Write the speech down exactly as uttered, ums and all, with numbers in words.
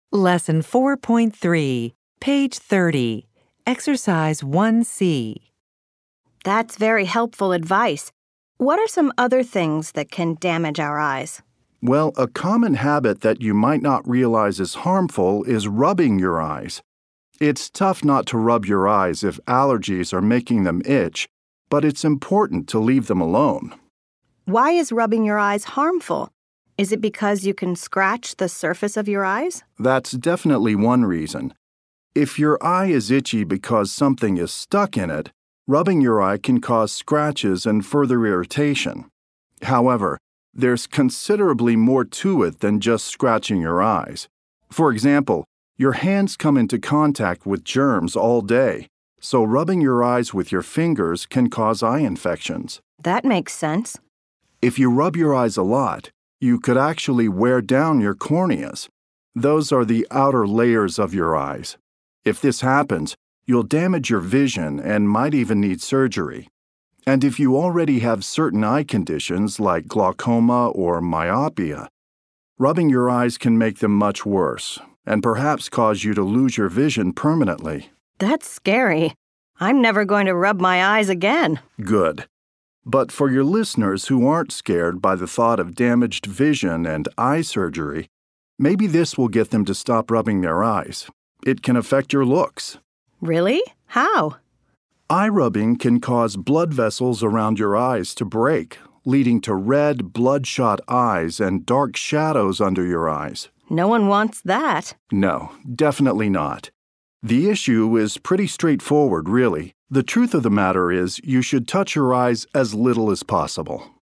Lesson four point three, page thirty, Exercise one C. That's very helpful advice. What are some other things that can damage our eyes? Well, a common habit that you might not realize is harmful is rubbing your eyes. It's tough not to rub your eyes if allergies are making them itch, but it's important to leave them alone. Why is rubbing your eyes harmful? Is it because you can scratch the surface of your eyes? That's definitely one reason. If your eye is itchy because something is stuck in it, rubbing your eye can cause scratches and further irritation. However, there's considerably more to it than just scratching your eyes. For example, your hands come into contact with germs all day, so rubbing your eyes with your fingers can cause eye infections. That makes sense. If you rub your eyes a lot, you could actually wear down your corneas. Those are the outer layers of your eyes. If this happens, you'll damage your vision and might even need surgery. And if you already have certain eye conditions like glaucoma or myopia, rubbing your eyes can make them much worse and perhaps cause you to lose your vision permanently. That's scary. I'm never going to rub my eyes again. Good. But for your listeners who aren't scared by the thought of damaged vision and eye surgery, maybe this will get them to stop rubbing their eyes. It can affect your looks. Really? How? Eye rubbing can cause blood vessels around your eyes to break, leading to red, bloodshot eyes and dark shadows under your eyes. No one wants that. No, definitely not. The issue is pretty straightforward, really. The truth of the matter is you should touch your eyes as little as possible.